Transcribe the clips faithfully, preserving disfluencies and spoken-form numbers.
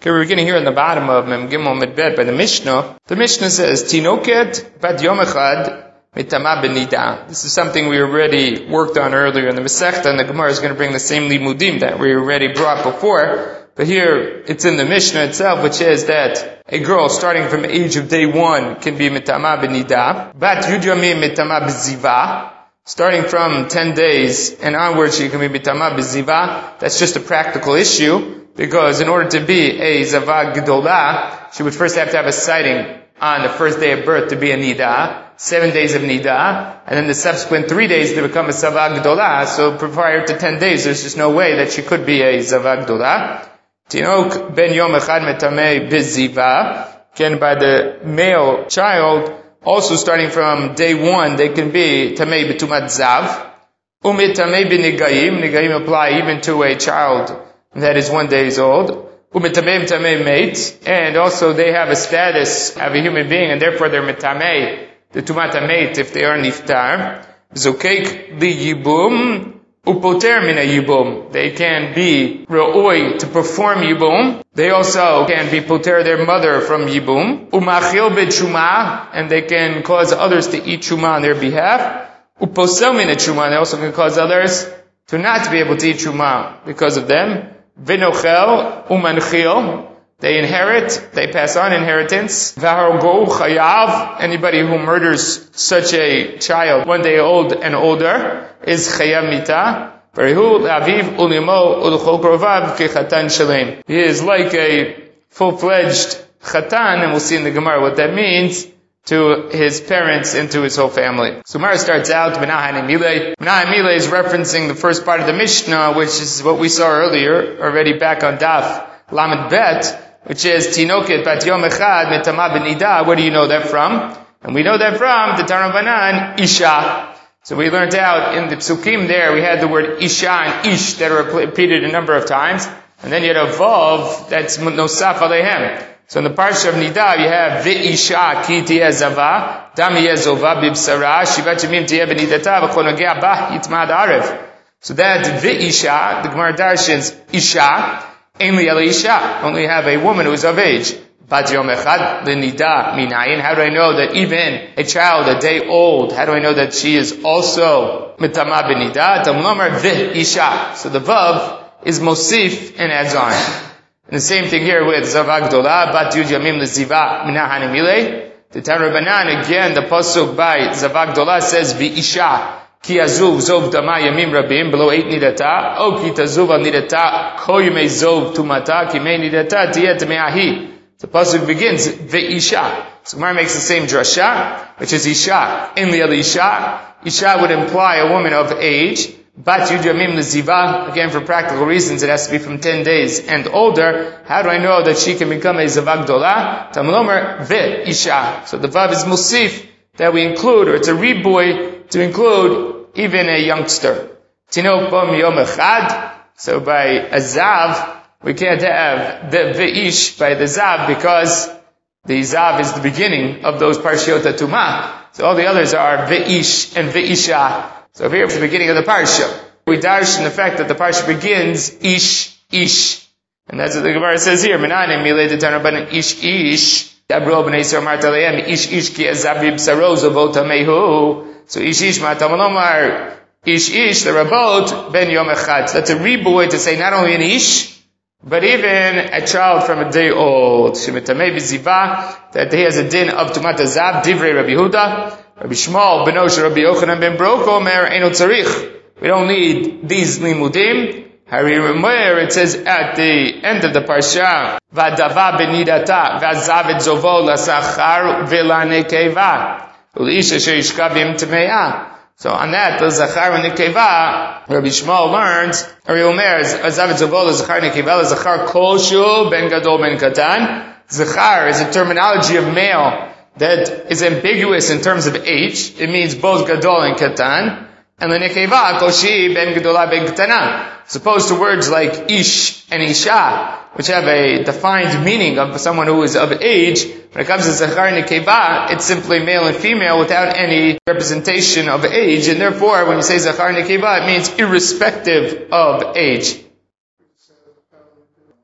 Okay, we're beginning here in the bottom of Mem Gimel Medbet by the Mishnah. The Mishnah says, Tinoket bat yom echad mitama benida. This is something we already worked on earlier in the Masechta, and the Gemara is going to bring the same limudim that we already brought before. But here, it's in the Mishnah itself, which is that a girl starting from age of day one can be mitama benida. Bat yud yamim mitama beziva. Starting from ten days and onwards, she can be mitama beziva. That's just a practical issue, because in order to be a zava gedolah, she would first have to have a sighting on the first day of birth to be a nida, seven days of nida, and then the subsequent three days to become a zava gedolah. So prior to ten days, there's just no way that she could be a zava gedolah. Tinok ben yom echad metamei beziva. Again, by the male child, also starting from day one, they can be tamei betumat zav. Umit tamei b'nigayim. Nigayim apply even to a child that is one day old. Umit tamei tamei mate. And also they have a status of a human being, and therefore they're metamei, the tumat mate, if they are niftar. Zokeik li yibum. Upoter mina yibum. They can be re'oi to perform yibum. They also can be poter their mother from yibum. Umachil b'tshuma, and they can cause others to eat truma on their behalf. Uposel mina truma, they also can cause others to not be able to eat truma because of them. V'nochel umanchil, they inherit, they pass on inheritance. V'hargo chayav, anybody who murders such a child one day old and older is chayav mita. Varihu l'aviv ulimo ulchol krovav kechatan shalem. He is like a full-fledged chatan, and we'll see in the Gemara what that means, to his parents and to his whole family. So Gemara starts out, Menahan Emile. Menahan Emile is referencing the first part of the Mishnah, which is what we saw earlier, already back on Daf Lamed Bet, which is Tinoket bat yom echad metama benida. Where do you know that from? And we know that from the Tana Banan, Isha. So we learned out in the Psukim there, we had the word Isha and Ish that are repeated a number of times. And then you had a Vav that's Nosaf Alehem. So in the Parsha of Nida, you have V'Isha ki tiyeh zava, dam yeh zova b'bsara, shivat yamim tiyeh benidata, v'chol nogea bah yitmad arev. So that V'Isha, the Gemara darshans Isha, Ainli ala Isha, only have a woman who is of age. Bat yom echad l'nida minayin. How do I know that even a child a day old, how do I know that she is also mitama b'nida? Tamlomar V'Isha. So the Vav is Mosif and adds on. And the same thing here with Zavag Dola, Bat Yud Yamim L'Ziva Minahan Emile. The Tana Rabbanan, again, the Pasuk by Zavag Dola says, V'Isha Ki Azuv Zov Dama Yamim Rabim, below eight Nidata, O Ki Tazuv Al Nidata, Ko Yimei Zov Tumata, Ki Mei Nidata, Tiyet Me'ahi. The Pasuk begins, V'Isha. So Gemara makes the same drasha, which is Isha. In the Isha, Isha would imply a woman of age. Bat Yud Yamim L'Ziva, again for practical reasons, it has to be from ten days and older. How do I know that she can become a Zavag Dola? Tamlomer V'Isha. So the Vav is Musif, that we include, or it's a reboy to include even a youngster. Tinok Bom Yom Echad. So by a Zav, we can't have the V'ish by the Zav, because the Zav is the beginning of those Parshiot Tumah. So all the others are V'ish and V'Isha. So here, from the beginning of the parsha, we darsh in the fact that the parsha begins ish ish, and that's what the Gemara says here. Menanim milei the Tana Banan ish ish. Dabro b'nei Yisrael marta lehem ish ish ki azabib saroz avot hamehu. So ish ish matamalomar ish ish the rabot ben yom echad. So that's a reboy to say not only an ish, but even a child from a day old. Shemetamei b'ziva, that he has a din of tumat azav divrei Rabbi Yehuda. Rabbi Shmuel ben Osher, Rabbi Yochanan ben Broko, Mer Eino Tzarich. We don't need these limudim. Hari Remer, it says at the end of the parsha, V'adava benidata, v'azav et zovo l'sachar v'lanekeva, u'lisha she'ishka b'im t'meya. So on that, the zachar and nekeva, Rabbi Shmuel learns, Hari Remer, v'azav et zovo l'sachar nekeva, l'zachar kolshu ben gadol ben katan. Zachar is a terminology of male that is ambiguous in terms of age. It means both gadol and katan. And the nekeva, koshi ben gadola ben katana. As opposed to words like ish and isha, which have a defined meaning of someone who is of age. When it comes to zachar and nekeva, it's simply male and female without any representation of age. And therefore, when you say zachar and nekeva, it means irrespective of age.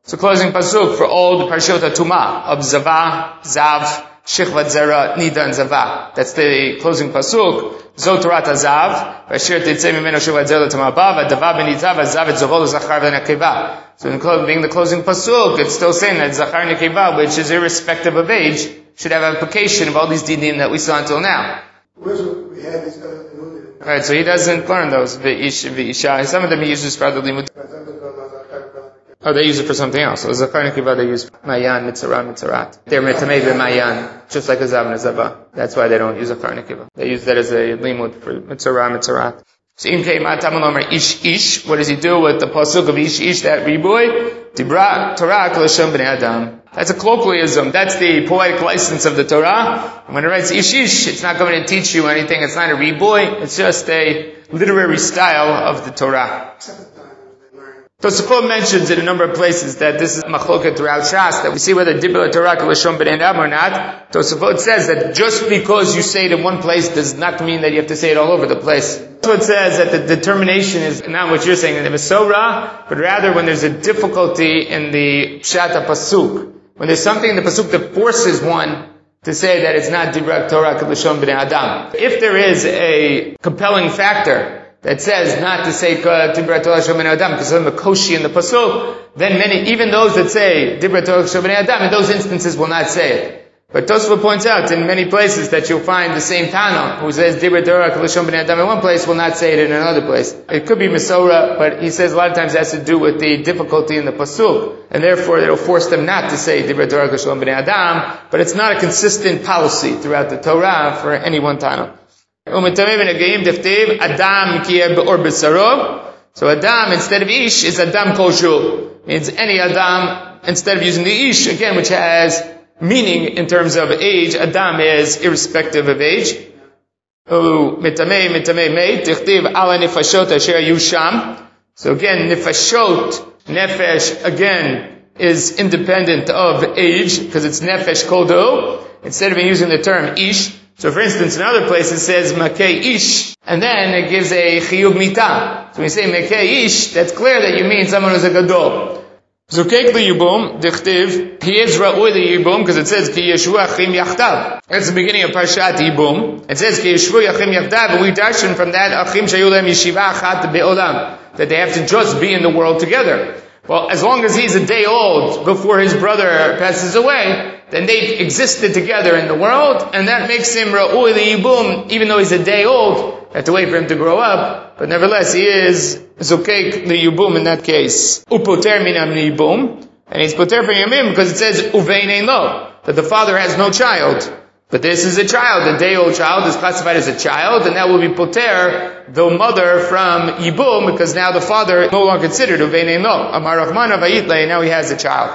So closing pasuk for all the parshot Tumah of Zavah, Zav, Shechvat Zera, Nida, and Zavah. That's the closing pasuk. Zotorat Azav, Vashir Tetzei Mimeno Shechvat Zera Tamabav, Adava Ben Nitav, Azav et Zohol Zachar v'Nekeva. So in being the closing pasuk, it's still saying that Zachar and Nekeva, which is irrespective of age, should have application of all these dinim that we saw until now. We had these other Right, so he doesn't learn those. V'ish, v'isha. Some of them he uses for other limud. Oh, they use it for something else. So Zachar and Nekeva, they use Mayan, Mitzarat, Mitzarat. They're Mitamei Mayan, just like a Zav and a Zavah. That's why they don't use Zachar and Nekeva. They use that as a limud for Mitzarat, Mitzarat. So in Kei Ish Ish, what does he do with the pasuk of Ish Ish, that riboy? Tibra Torah L'Shem Bnei Adam. That's a colloquialism. That's the poetic license of the Torah. And when it writes Ish Ish, it's not going to teach you anything. It's not a riboy. It's just a literary style of the Torah. Tosafot mentions in a number of places that this is machloket throughout Shas, that we see whether dibur Torah l'shon b'nei adam or not. Tosafot says that just because you say it in one place does not mean that you have to say it all over the place. So it says that the determination is not what you're saying in the Mesorah, but rather when there's a difficulty in the Pshat pasuk. When there's something in the pasuk that forces one to say that it's not dibur Torah l'shon b'nei adam. If there is a compelling factor that says not to say Dibrat Torah L'Shem Bnei Adam because of the koshi in the pasuk, then many, even those that say Dibrat Torah L'Shem Bnei Adam, in those instances will not say it. But Tosfot points out in many places that you'll find the same Tana who says Dibrat Torah L'Shem Bnei Adam in one place will not say it in another place. It could be Mesorah, but he says a lot of times it has to do with the difficulty in the pasuk, and therefore it'll force them not to say Dibrat Torah L'Shem Bnei Adam, but it's not a consistent policy throughout the Torah for any one Tana. Adam or B'sarov. So Adam instead of Ish is Adam Koshu. Means any Adam instead of using the Ish, again, which has meaning in terms of age. Adam is irrespective of age. So again, Nefashot, Nefesh, again, is independent of age, because it's Nefesh Kodo, instead of using the term Ish. So for instance, in other places it says Makei Ish, and then it gives a Chiyuv Mita. So when you say Makei Ish, that's clear that you mean someone who's a Gadol. Zukek L'Yibum, Dichtiv, he is Ra'ui L'Yibum, because it says Ki Yeshu Achim Yachtav. That's the beginning of Parshat Yibum. It says Ki Yeshu Achim Yachtav, and we darshan from that Achim Shayulem Yeshiva Achat Be'olam, that they have to just be in the world together. Well, as long as he's a day old before his brother passes away, then they've existed together in the world, and that makes him Ra'ui L'Yibum, even though he's a day old. You have to wait for him to grow up, but nevertheless, he is Zokek L'Yibum in that case. Upoter Minam L'Yibum, and he's Poter from Yamim because it says Uvein Ein Lo, that the father has no child. But this is a child, a day old child is classified as a child, and that will be Poter, the mother from Yibum, because now the father is no longer considered Uvein Ein Lo. Amar Rahman Avayitle, now he has a child.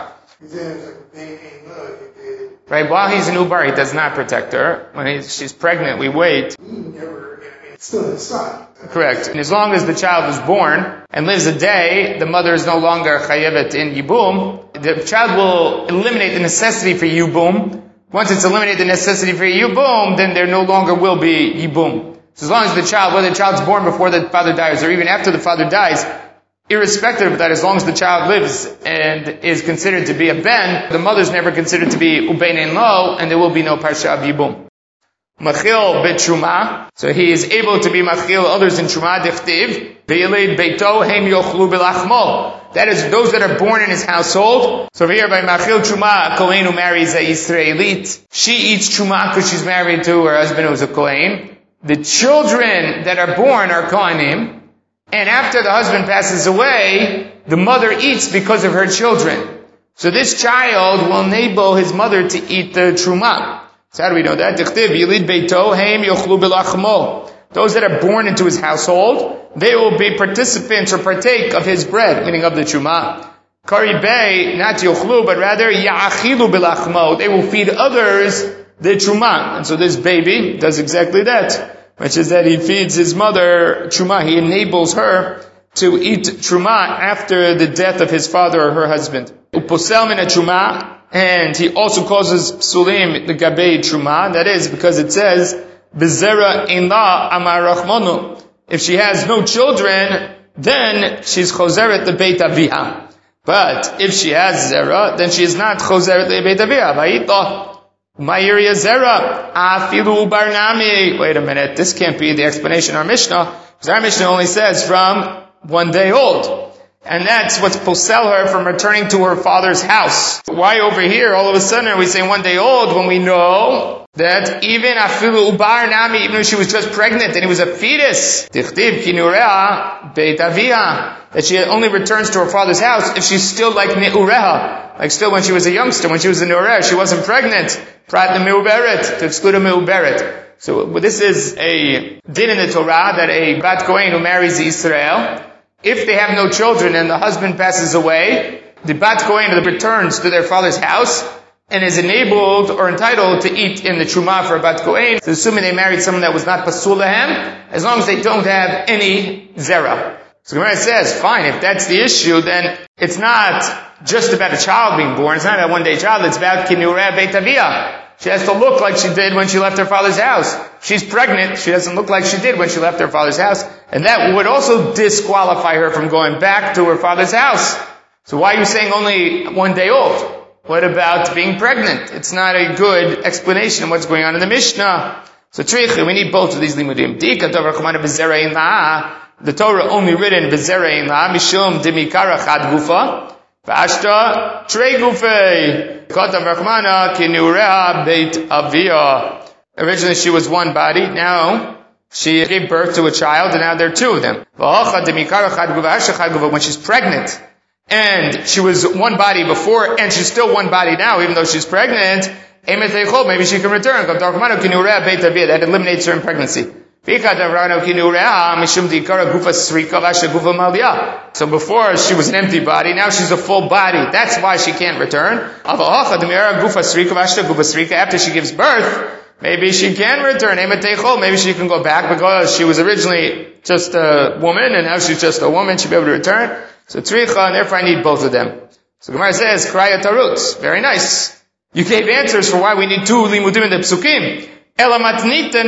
Right, while he's an Ubar, he does not protect her. When he's, she's pregnant, we wait. Still inside. Correct. And as long as the child is born and lives a day, the mother is no longer chayevet in Yibum. The child will eliminate the necessity for Yibum. Once it's eliminated the necessity for Yibum, then there no longer will be Yibum. So as long as the child, whether the child's born before the father dies or even after the father dies, irrespective of that, as long as the child lives and is considered to be a ben, the mother's never considered to be ubein ein lo, and there will be no parsha of Yibum. Machil b'truma, so he is able to be machil others in truma, dichtiv, v'yilid beito heim yochlu b'lachmo. That is, those that are born in his household. So over here by machil truma, a kohen who marries a Yisraelit, she eats truma because she's married to her husband who's a kohen. The children that are born are kohanim, and after the husband passes away, the mother eats because of her children. So this child will enable his mother to eat the truma. So how do we know that? Those that are born into his household, they will be participants or partake of his bread, meaning of the truma. Karibei, not yochlu, but rather ya'achilu bilachmo. They will feed others the truma. And so this baby does exactly that. Which is that he feeds his mother truma. He enables her to eat truma after the death of his father or her husband. Uposel min truma. And he also causes psulim the gabei truma. That is because it says, Bezera ein la amar rachmonu. If she has no children, then she's chozeret the beit aviha. But if she has zera, then she is not chozeret lebeit avia. Vayita ma'iriya zera afilu barnami. Wait a minute, this can't be the explanation of our Mishnah, because our Mishnah only says from one day old. And that's what's posel her from returning to her father's house. Why over here, all of a sudden, are we saying one day old when we know that even afilu ubar nami, even if she was just pregnant and he was a fetus, tichtib kinureha beit avia, that she only returns to her father's house if she's still like neureha, like still when she was a youngster, when she was a neureha, she wasn't pregnant, prat the meuberet, to exclude a meuberet. So this is a din in the Torah that a bat kohen who marries Israel, if they have no children and the husband passes away, the bat kohen returns to their father's house and is enabled or entitled to eat in the truma for a bat kohen. So assuming they married someone that was not pasul lahem, as long as they don't have any zera. So Gemara says, fine, if that's the issue, then it's not just about a child being born. It's not about one day child. It's about kinureh beit avia. She has to look like she did when she left her father's house. She's pregnant. She doesn't look like she did when she left her father's house. And that would also disqualify her from going back to her father's house. So why are you saying only one day old? What about being pregnant? It's not a good explanation of what's going on in the Mishnah. So we need both of these limudim. The Torah only written b'zera in la mishum demikara chad gufa v'ashta trei gufei katav rachmana kinureha beit avia. Originally she was one body, now she gave birth to a child, and now there are two of them. When she's pregnant, and she was one body before, and she's still one body now, even though she's pregnant, maybe she can return. That eliminates her in pregnancy. So before she was an empty body, now she's a full body. That's why she can't return. After she gives birth, maybe she can return. Maybe she can go back because she was originally just a woman and now she's just a woman. She'll be able to return. So tzricha, and therefore I need both of them. So Gemara says, Kraya Tarutz. Very nice. You gave answers for why we need two limudim in the psukim. How does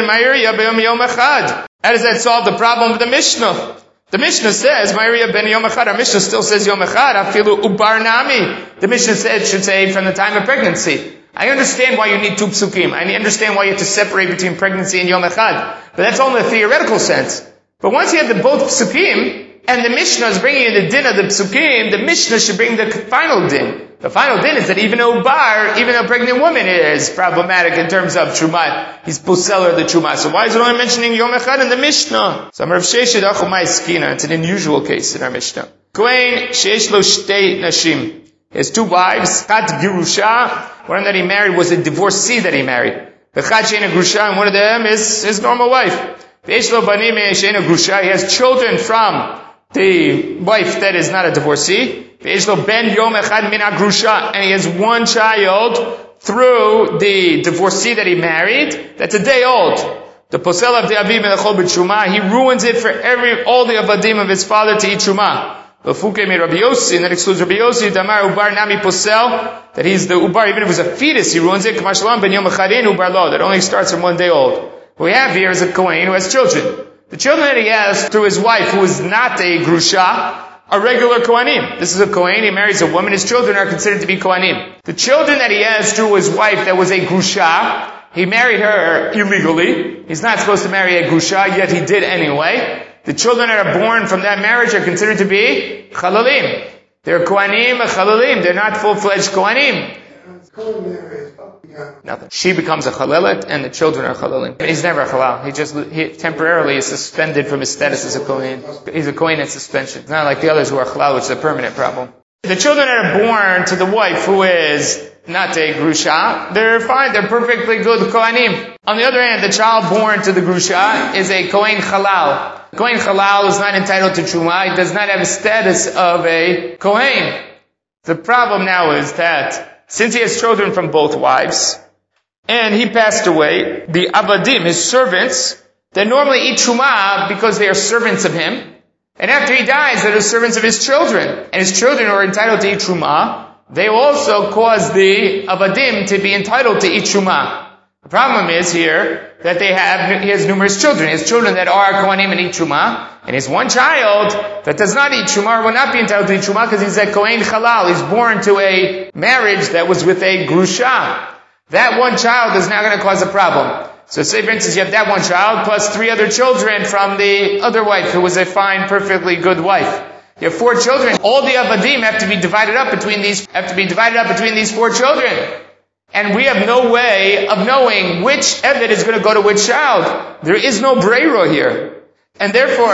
that solve the problem of the Mishnah? The Mishnah says, Ma'iriya ben yom echad. Our Mishnah still says yom echad. Afilu ubar nami. The Mishnah said, should say from the time of pregnancy. I understand why you need two psukim. I understand why you have to separate between pregnancy and yom echad. But that's all in a theoretical sense. But once you have the both psukim, and the Mishnah is bringing in the din of the psukim, the Mishnah should bring the final din. The final din is that even a ubar, even a pregnant woman is problematic in terms of truma. He's poseller of the truma. So why is it only mentioning yom echad in the Mishnah? So Rav Sheshet achumai skina. It's an unusual case in our Mishnah. Kohen sheish lo shtei nashim. He has two wives. Chat girusha. One that he married was a divorcee that he married. V'chat sheina grusha, and one of them is his normal wife. V'yesh lo banim sheina grusha. He has children from the wife that is not a divorcee. Ben yom echad min agrusha, and he has one child through the divorcee that he married that's a day old. The posel of the aviv melachol b'truma, he ruins it for every all the avadim of his father to eat truma. L'fuke mi Rabbi Yossi, and that excludes Rabbi Yossi, damar ubar nami posel, that he's the ubar, even if it was a fetus, he ruins it. K'mashalam ben yom echadin ubar lo, that only starts from one day old. What we have here is a kohen who has children. The children that he has through his wife, who is not a grusha, are regular kohanim. This is a kohen, he marries a woman, his children are considered to be kohanim. The children that he has through his wife that was a grusha, he married her illegally. He's not supposed to marry a grusha, yet he did anyway. The children that are born from that marriage are considered to be chalalim. They're kohanim, chalalim. They're not full-fledged kohanim. Nothing. She becomes a chalelet, and the children are chalalim. He's never a halal. He just he temporarily is suspended from his status as a kohen. He's a kohen in suspension. It's not like the others who are halal, which is a permanent problem. The children that are born to the wife who is not a grusha, they're fine. They're perfectly good kohanim. On the other hand, the child born to the grusha is a kohen halal. Kohen halal is not entitled to truma. He does not have a status of a kohen. The problem now is that since he has children from both wives, and he passed away, the avadim, his servants, they normally eat truma because they are servants of him. And after he dies, they're the servants of his children. And his children are entitled to eat truma. They also cause the avadim to be entitled to eat truma. The problem is here that they have, he has numerous children. He has children that are Kohanim and eat Truma, and he has one child that does not eat Truma or will not be entitled to eat Truma because he's a Kohen Halal. He's born to a marriage that was with a Grusha. That one child is now going to cause a problem. So say for instance you have that one child plus three other children from the other wife who was a fine, perfectly good wife. You have four children. All the avadim have to be divided up between these, have to be divided up between these four children. And we have no way of knowing which eved is going to go to which child. There is no breira here. And therefore,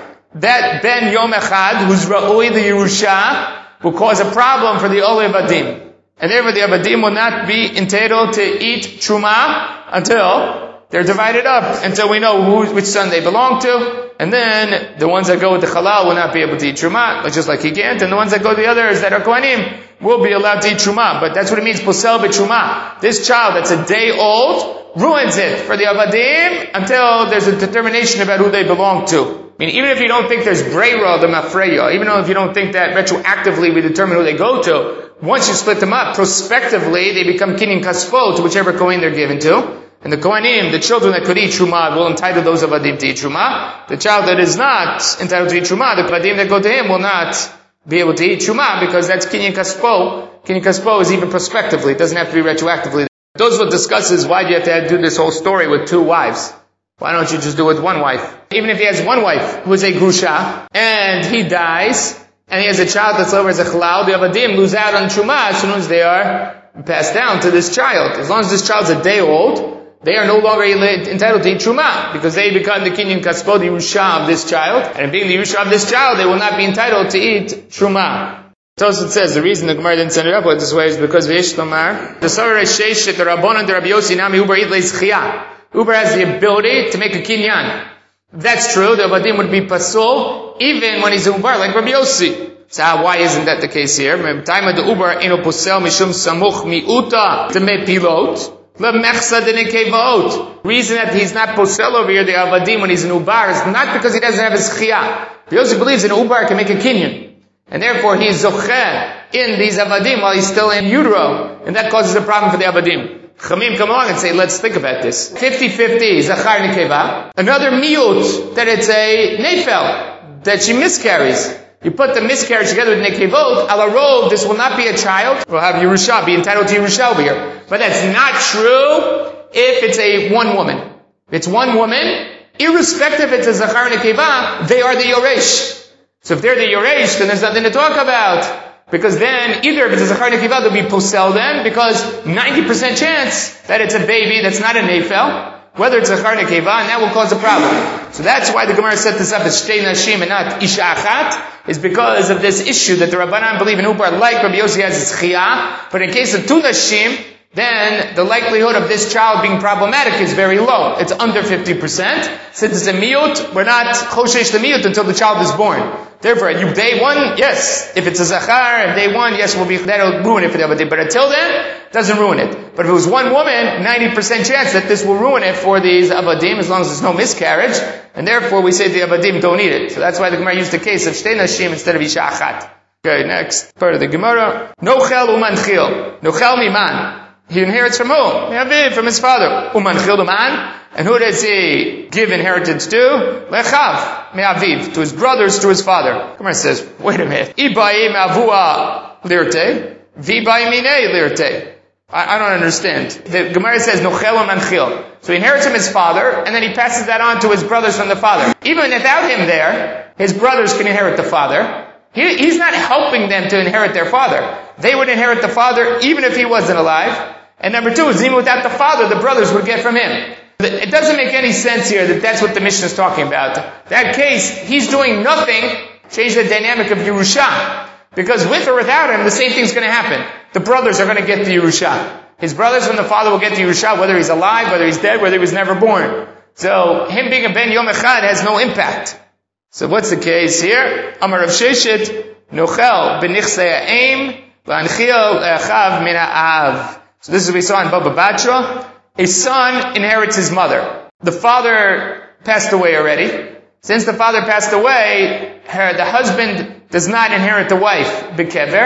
that ben yom echad, who's ra'ui the Yerusha, will cause a problem for the Ole Avadim. And therefore the Avadim will not be entitled to eat Truma until they're divided up, until we know who, which son they belong to. And then the ones that go with the Halal will not be able to eat Truma, just like he can't. And the ones that go to the others that are Kohanim will be allowed to eat Truma. But that's what it means, Posel b'Truma. This child that's a day old ruins it for the Avadim until there's a determination about who they belong to. I mean, even if you don't think there's Breira, the Mafreya, even though if you don't think that retroactively we determine who they go to, once you split them up, prospectively, they become Kinyan Kaspo to whichever Kohen they're given to. And the Kohanim, the children that could eat Truma, will entitle those of Avadim to eat Truma. The child that is not entitled to eat Truma, the Avadim that go to him will not be able to eat Truma because that's Kinyan Kaspo. Kinyan Kaspo is even prospectively, it doesn't have to be retroactively. Those will discuss is why do you have to do this whole story with two wives? Why don't you just do it with one wife? Even if he has one wife who is a Grusha, and he dies, and he has a child that's over as a Chalal, the Avadim lose out on Truma as soon as they are passed down to this child. As long as this child's a day old, they are no longer entitled to eat Truma, because they become the Kinyan Kaspo, the Yerusha of this child, and being the Yerusha of this child, they will not be entitled to eat Truma. Tosfot says the reason the Gemara didn't send it up this way is because V'yesh Lomar, the Sarah Sheshet, the Rabbanon, the Rabbi Yossi, Nami Uber Eat Leis Chiyah. Uber has the ability to make a kinyan. That's true. The Avadim would be pasul even when he's an Ubar, like Rabbi Yossi. So why isn't that the case here? Time of the Ubar ino posel mishum samuch miuta to me pilot lemechsa de nekevot. Reason that he's not posel over here, the Avadim, when he's an Ubar, is not because he doesn't have his chiyah. Rabbi Yossi believes an Ubar can make a kinyan, and therefore he is zocheh in these Avadim while he's still in utero, and that causes a problem for the Avadim. Chamim come along and say, let's think about this. fifty-fifty, Zachar Nekeva. Another miut, that it's a nefel, that she miscarries. You put the miscarriage together with nekevot, ala rov, this will not be a child. We'll have Yerusha, be entitled to Yerusha over here. But that's not true if it's a one woman. If it's one woman, irrespective if it's a Zachar Nekeva, they are the Yoresh. So if they're the Yoresh, then there's nothing to talk about. Because then, either if it's a Zachar Nekeva, they'll be posel then, because ninety percent chance that it's a baby that's not a nefel, whether it's a Zachar Nekeva, and that will cause a problem. So that's why the Gemara set this up as Shtei Nashim and not Isha Achat, is because of this issue that the Rabbanan believe in Ubar, like Rabbi Yossi has its Chiyah, but in case of two Nashim, then the likelihood of this child being problematic is very low. It's under fifty percent. Since it's a miyut, we're not choshesh the miyut until the child is born. Therefore, you day one, yes. If it's a zachar, and day one, yes, will be, that'll ruin it for the Avadim. But until then, it doesn't ruin it. But if it was one woman, ninety percent chance that this will ruin it for these Avadim, as long as there's no miscarriage. And therefore, we say the Avadim don't eat it. So that's why the Gemara used the case of Shtei Nashim instead of Isha Achat. Okay, next part of the Gemara. Nochel umanchil. Nochel miman. He inherits from who? Me'aviv, from his father. Umanchil uman. And who does he give inheritance to? Lechav, me'aviv, to his brothers, to his father. Gemara says, wait a minute. Ibai me'avua lirte, vibai mine lirte. I, I don't understand. The Gemara says, nochel umanchil. So he inherits from his father, and then he passes that on to his brothers from the father. Even without him there, his brothers can inherit the father. He, he's not helping them to inherit their father. They would inherit the father even if he wasn't alive. And number two is even without the father, the brothers would get from him. It doesn't make any sense here that that's what the Mishnah is talking about. That case, he's doing nothing, change the dynamic of Yerusha. Because with or without him, the same thing's going to happen. The brothers are going to get the Yerusha. His brothers from the father will get the Yerusha, whether he's alive, whether he's dead, whether he was never born. So, him being a Ben Yom Echad has no impact. So what's the case here? Amar Rav Sheshet, Nochel b'nichsei ha'em, v'anchil echav min ha'av. So this is what we saw in Baba Batra. A son inherits his mother. The father passed away already. Since the father passed away, her, the husband does not inherit the wife, Bekever.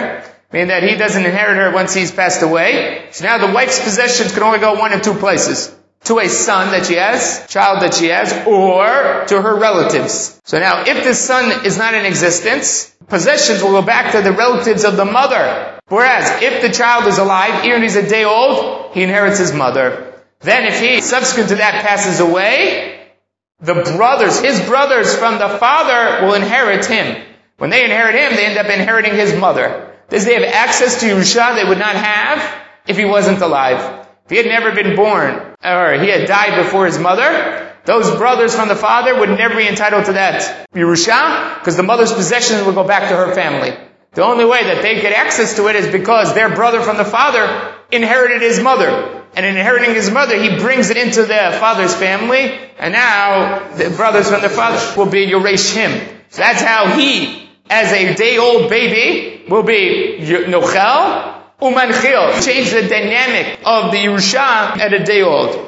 meaning that he doesn't inherit her once he's passed away. So now the wife's possessions can only go one of two places. To a son that she has, child that she has, or to her relatives. So now, if this son is not in existence, possessions will go back to the relatives of the mother. Whereas, if the child is alive, even if he's a day old, he inherits his mother. Then if he, subsequent to that, passes away, the brothers, his brothers from the father will inherit him. When they inherit him, they end up inheriting his mother. Does they have access to Yerusha they would not have if he wasn't alive? If he had never been born, or he had died before his mother, those brothers from the father would never be entitled to that Yerusha, because the mother's possessions would go back to her family. The only way that they get access to it is because their brother from the father inherited his mother. And in inheriting his mother, he brings it into the father's family, and now the brothers from the father will be Yoresh him. So that's how he, as a day-old baby, will be Nochel, Umanchil. Change the dynamic of the Yerusha at a day old.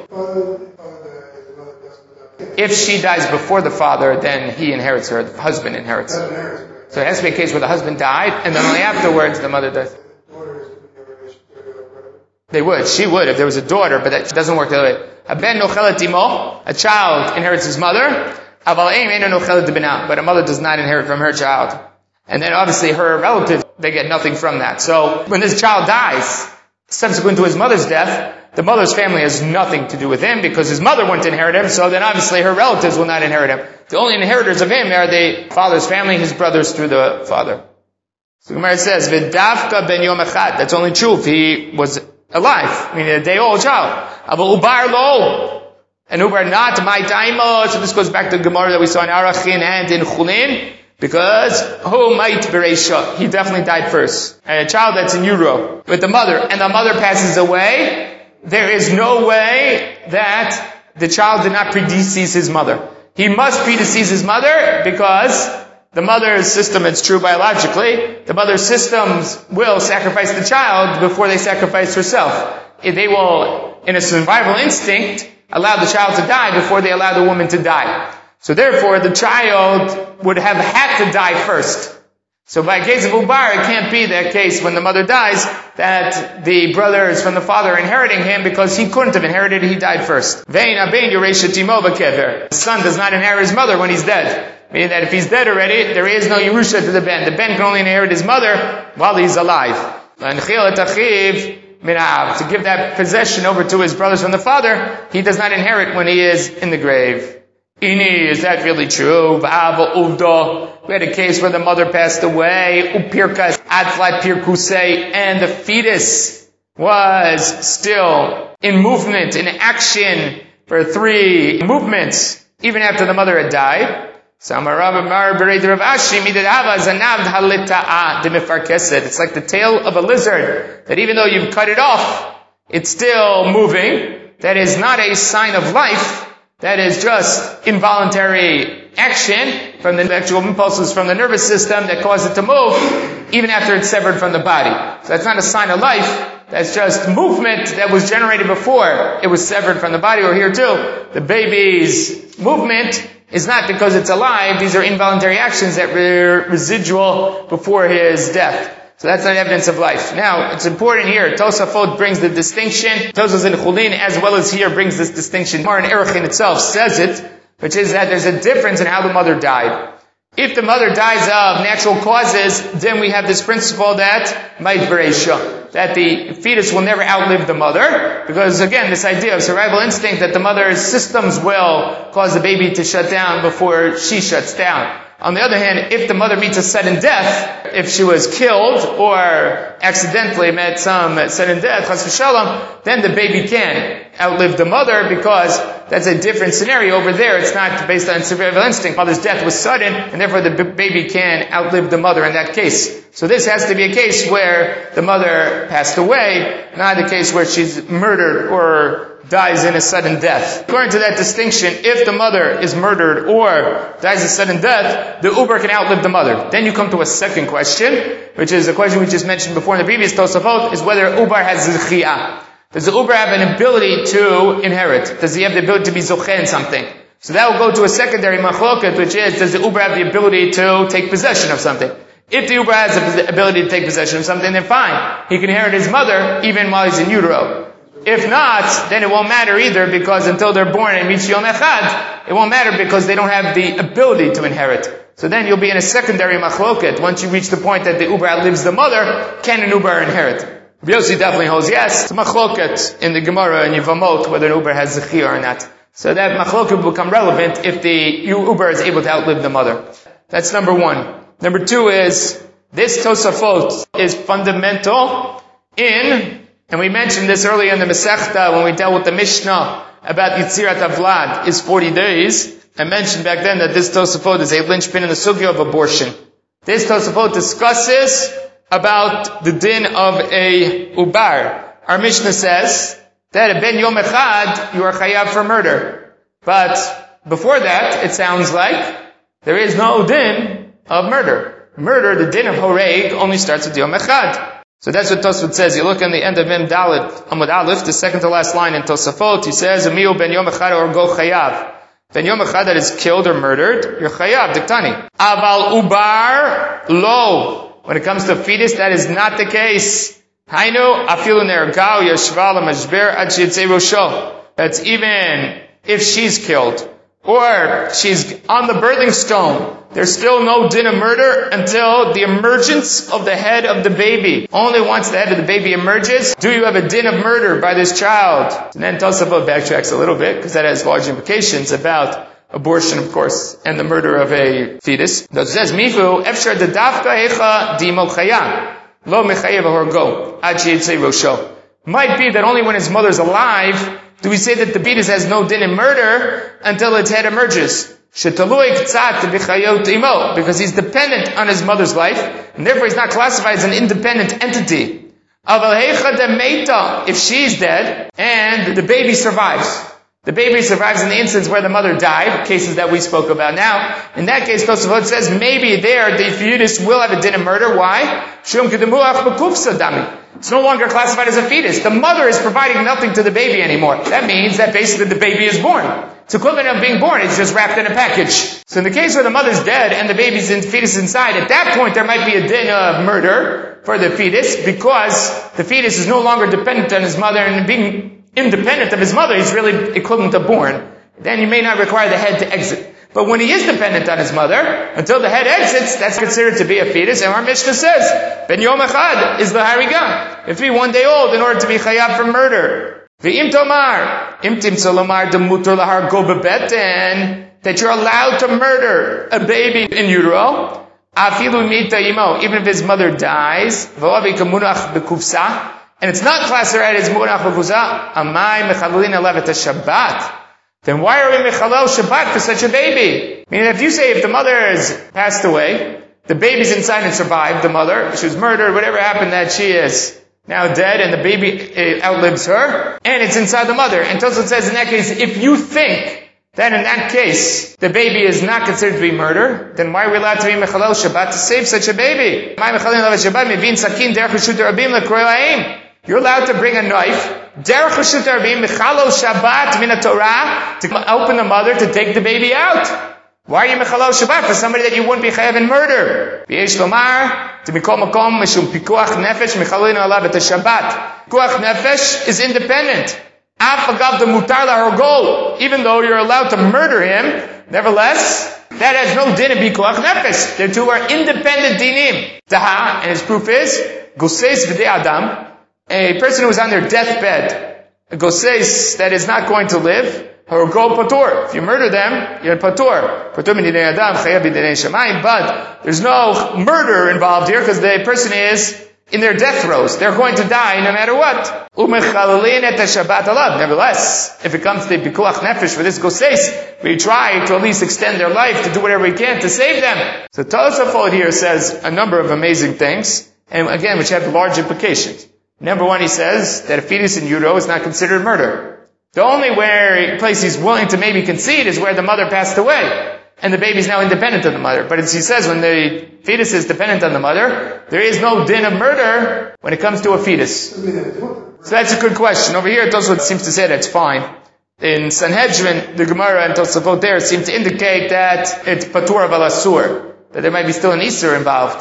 If she dies before the father, then he inherits her, the husband inherits her. So it has to be a case where the husband died, and then only afterwards the mother dies. They would, she would, if there was a daughter, but that doesn't work the other way. A ben nochelet imo, a child inherits his mother, aval eim eino nochelet bina, but a mother does not inherit from her child. And then obviously her relatives, they get nothing from that. So when this child dies, subsequent to his mother's death, the mother's family has nothing to do with him because his mother wouldn't inherit him, so then obviously her relatives will not inherit him. The only inheritors of him are the father's family, his brothers through the father. So Gemara says, V'davka ben yom echad. That's only true if he was alive, meaning a day-old child. Aval ubar lo. And ubar not, my daimo. So this goes back to the Gemara that we saw in Arachin and in Chulin. Because, who might Bereisha? He definitely died first. And a child that's in utero with the mother, and the mother passes away, there is no way that the child did not predecease his mother. He must predecease his mother because the mother's system, it's true biologically, the mother's systems will sacrifice the child before they sacrifice herself. They will, in a survival instinct, allow the child to die before they allow the woman to die. So therefore, the child would have had to die first. So by case of Ubar, it can't be that case when the mother dies that the brothers from the father are inheriting him because he couldn't have inherited, he died first. The son does not inherit his mother when he's dead. Meaning that if he's dead already, there is no Yerusha to the ben. The ben can only inherit his mother while he's alive. To give that possession over to his brothers from the father, he does not inherit when he is in the grave. Ini, is that really true? We had a case where the mother passed away, upirkas adflat pirkusei, and the fetus was still in movement, in action for three movements, even after the mother had died. It's like the tail of a lizard, that even though you've cut it off, it's still moving. That is not a sign of life. That is just involuntary action from the sexual impulses from the nervous system that cause it to move, even after it's severed from the body. So that's not a sign of life. That's just movement that was generated before it was severed from the body. Or here too, the baby's movement is not because it's alive. These are involuntary actions that were residual before his death. So that's not evidence of life. Now, it's important here, Tosafot brings the distinction, Tosafot in Chulin as well as here brings this distinction. Mar in Erechin itself says it, which is that there's a difference in how the mother died. If the mother dies of natural causes, then we have this principle that, Mait Bereisha, that the fetus will never outlive the mother, because again, this idea of survival instinct that the mother's systems will cause the baby to shut down before she shuts down. On the other hand, if the mother meets a sudden death, if she was killed or accidentally met some sudden death, chas v'shalom, then the baby can outlive the mother because that's a different scenario. Over there, it's not based on survival instinct. Mother's death was sudden, and therefore the b- baby can outlive the mother in that case. So this has to be a case where the mother passed away, not a case where she's murdered or dies in a sudden death. According to that distinction, if the mother is murdered or dies a sudden death, the uber can outlive the mother. Then you come to a second question, which is a question we just mentioned before in the previous Tosafot, is whether uber has zechiyah. Does the uber have an ability to inherit? Does he have the ability to be zocheh in something? So that will go to a secondary machloket, which is, does the uber have the ability to take possession of something? If the Uber has the ability to take possession of something, then fine. He can inherit his mother even while he's in utero. If not, then it won't matter either, because until they're born and reach Yom Echad, it won't matter because they don't have the ability to inherit. So then you'll be in a secondary machloket. Once you reach the point that the Uber outlives the mother, can an Uber inherit? Rabbi Yossi definitely holds yes. It's a machloket in the Gemara and Yevamot whether an Uber has zechir or not. So that machloket will become relevant if the Uber is able to outlive the mother. That's number one. Number two is, this Tosafot is fundamental in, and we mentioned this earlier in the Masechta when we dealt with the Mishnah about Yitzirat Avlad is forty days. I mentioned back then that this Tosafot is a linchpin in the sugya of abortion. This Tosafot discusses about the din of a ubar. Our Mishnah says that a ben yom echad, you are chayav for murder. But before that, it sounds like there is no din of murder. Murder, the din of horeg, only starts with yom echad. So that's what Tosafot says. You look on the end of Mem Dalet, Amud Aleph, the second to last line in Tosafot, he says, Umiu ben yom echad or go chayav. Ben yom echad that is killed or murdered, you're chayav, diktani. Aval ubar, lo. When it comes to a fetus, that is not the case. Hainu, afilu nergao yashva lamashber ad sheyitzei rosho. That's even if she's killed, or she's on the birthing stone, there's still no din of murder until the emergence of the head of the baby. Only once the head of the baby emerges, do you have a din of murder by this child. And then Tosafot backtracks a little bit, because that has large implications about abortion, of course, and the murder of a fetus. It says, Mifu, efshar dedavka hecha dimo chaya, lo mechayev horgo, ad sheyitzei rosho. Might be that only when his mother's alive do we say that the fetus has no din in murder until its head emerges. Shetalui k'tzat b'chayot imo, because he's dependent on his mother's life, and therefore he's not classified as an independent entity. Aval hecha demeita, if she's dead, and the baby survives. The baby survives in the instance where the mother died, cases that we spoke about now. In that case, Tosafot says maybe there the fetus will have a din of murder. Why? It's no longer classified as a fetus. The mother is providing nothing to the baby anymore. That means that basically the baby is born. It's equivalent of being born. It's just wrapped in a package. So in the case where the mother's dead and the baby's in, fetus inside, at that point there might be a din of murder for the fetus, because the fetus is no longer dependent on his mother, and being independent of his mother, he's really equivalent to born. Then you may not require the head to exit. But when he is dependent on his mother, until the head exits, that's considered to be a fetus. And our Mishnah says, Ben Yom Echad is the hariga. If be one day old in order to be chayav for murder. V'im tomar, im timtzolomar demutur lahar go bebeten, that you're allowed to murder a baby in utero. Afilu mita imo, even if his mother dies. V'avi kamunach bekufsa. And it's not classified as munach b'kuza, amai mechalulin elevet Shabbat. Then why are we mechalel Shabbat for such a baby? I mean, if you say if the mother has passed away, the baby's inside and survived, the mother, she was murdered, whatever happened, that she is now dead, and the baby outlives her, and it's inside the mother. And Tosafot says in that case, if you think that in that case the baby is not considered to be murder, then why are we allowed to be mechalel Shabbat to save such a baby? You're allowed to bring a knife, derech reshut harabim, mechalel Shabbat min Torah, to open the mother to take the baby out. Why are you mechalel Shabbat for somebody that you wouldn't be chayav in murder? V'yesh lomar, to mikol makom mishum pikuach nefesh mechalelinu alav et Shabbat. Pikuach nefesh is independent. Af agav the mutar lahargol, even though you're allowed to murder him, nevertheless, that has no din of pikuach nefesh. The two are independent dinim. Daha, and his proof is goseis v'dei adam. A person who is on their deathbed, a goses that is not going to live, or go patur. If you murder them, you're patur. Patur b'dinei adam, chayav b'dinei shamayim. But there's no murder involved here because the person is in their death throes. They're going to die no matter what. Umechalelin et Shabbat alav. Nevertheless, if it comes to the pikuach nefesh for this goses, we try to at least extend their life to do whatever we can to save them. So Tosafot here says a number of amazing things, and again, which have large implications. Number one, he says that a fetus in utero is not considered murder. The only where place he's willing to maybe concede is where the mother passed away, and the baby's now independent of the mother. But as he says, when the fetus is dependent on the mother, there is no din of murder when it comes to a fetus. So that's a good question. Over here, Tosafot seems to say that's fine. In Sanhedrin, the Gemara and Tosafot there seem to indicate that it's patur val asur, that there might be still an isur involved.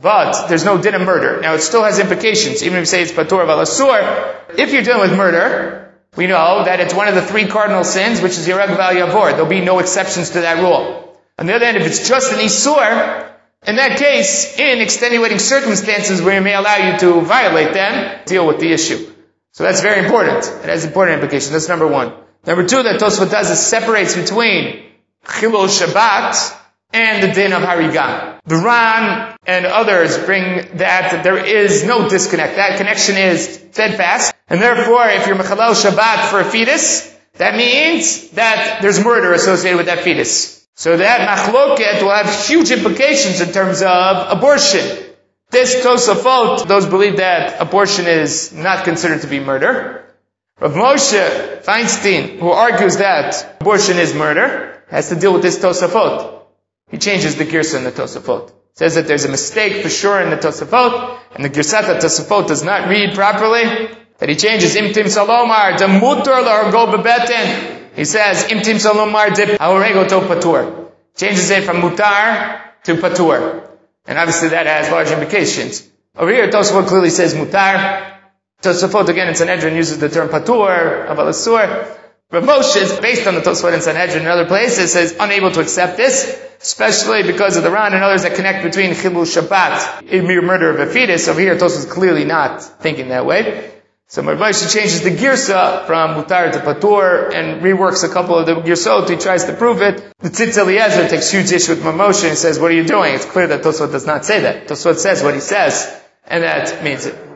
but there's no din of murder. Now it still has implications, even if you say it's patur of al-asur. If you're dealing with murder, we know that it's one of the three cardinal sins, which is Yerag Val Yavor. There'll be no exceptions to that rule. On the other hand, if it's just an isur, in that case, in extenuating circumstances where it may allow you to violate them, deal with the issue. So that's very important. It has important implications. That's number one. Number two that Tosfot does is separates between Chilul Shabbat and the din of Harigah. The Ran and others bring that there is no disconnect. That connection is steadfast. And therefore, if you're Mechalel Shabbat for a fetus, that means that there's murder associated with that fetus. So that machloket will have huge implications in terms of abortion. This Tosafot, those believe that abortion is not considered to be murder. Rav Moshe Feinstein, who argues that abortion is murder, has to deal with this Tosafot. He changes the Girsa in the Tosafot. Says that there's a mistake for sure in the Tosafot, and the Girsat Tosafot does not read properly. That he changes Imtim Salomar to Mutar L'Argo Bebeten. He says, Imtim Salomar de Haorego to Patur. Changes it from Mutar to Patur. And obviously that has large implications. Over here, Tosafot clearly says Mutar. Tosafot, again, in Sanhedrin uses the term Patur, Aval Asur. Rav Moshe is based on the Tosafot in Sanhedrin and other places, says unable to accept this, especially because of the Ran and others that connect between Chilul Shabbat, a mere murder of a fetus. Over here, Tosafot is clearly not thinking that way. So Rav Moshe changes the Girsa from Mutar to Patur and reworks a couple of the Girsot. He tries to prove it. The Tzitz Eliezer takes huge issue with Rav Moshe and says, what are you doing? It's clear that Tosafot does not say that. Tosafot says what he says, and that means it.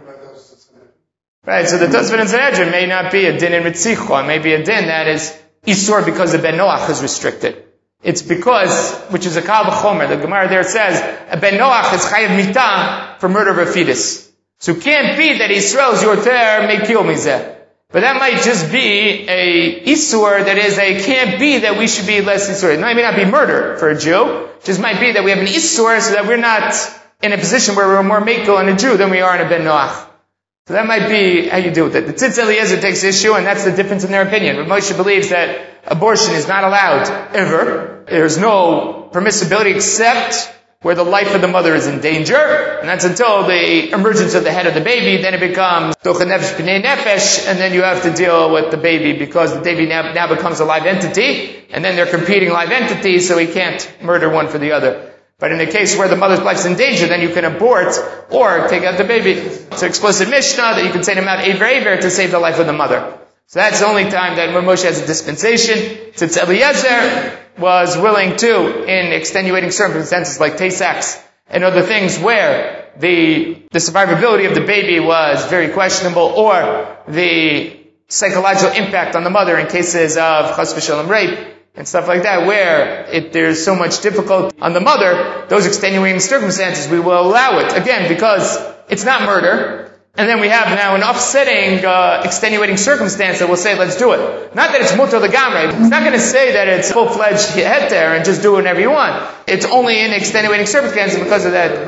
Right, so the Tosafot in Sanhedrin may not be a din in Ritzicha. It may be a din that is Isur because the Ben Noach is restricted. It's because, which is a Kal V'chomer, the Gemara there says, a Ben Noach is Chayav Mitah for murder of a fetus. So it can't be that Yisrael's Yorter may kill mizeh. But that might just be a Isur that is a, can't be that we should be less Isur. It might not be murder for a Jew. It just might be that we have an Isur so that we're not in a position where we're more Mekel on a Jew than we are in a Ben Noach. So that might be how you deal with it. The Tzitz Eliezer takes issue, and that's the difference in their opinion. Rav Moshe believes that abortion is not allowed ever. There's no permissibility except where the life of the mother is in danger, and that's until the emergence of the head of the baby. Then it becomes Doch Nefesh B'nei Nefesh, and then you have to deal with the baby because the baby now, now becomes a live entity, and then they're competing live entities, so he can't murder one for the other. But in the case where the mother's life is in danger, then you can abort or take out the baby. It's an explicit Mishnah that you can say to Mount Aver Aver to save the life of the mother. So that's the only time that Rav Moshe has a dispensation. Tzitz Eliezer was willing to, in extenuating circumstances like Tay-Sex and other things where the, the survivability of the baby was very questionable, or the psychological impact on the mother in cases of Chas v'Shalom rape, and stuff like that, where it, there's so much difficulty on the mother, those extenuating circumstances, we will allow it. Again, because it's not murder, and then we have now an offsetting, uh, extenuating circumstance that will say, let's do it. Not that it's mutar legamrei. It's not going to say that it's full-fledged heter and just do whatever you want. It's only in extenuating circumstances because of that.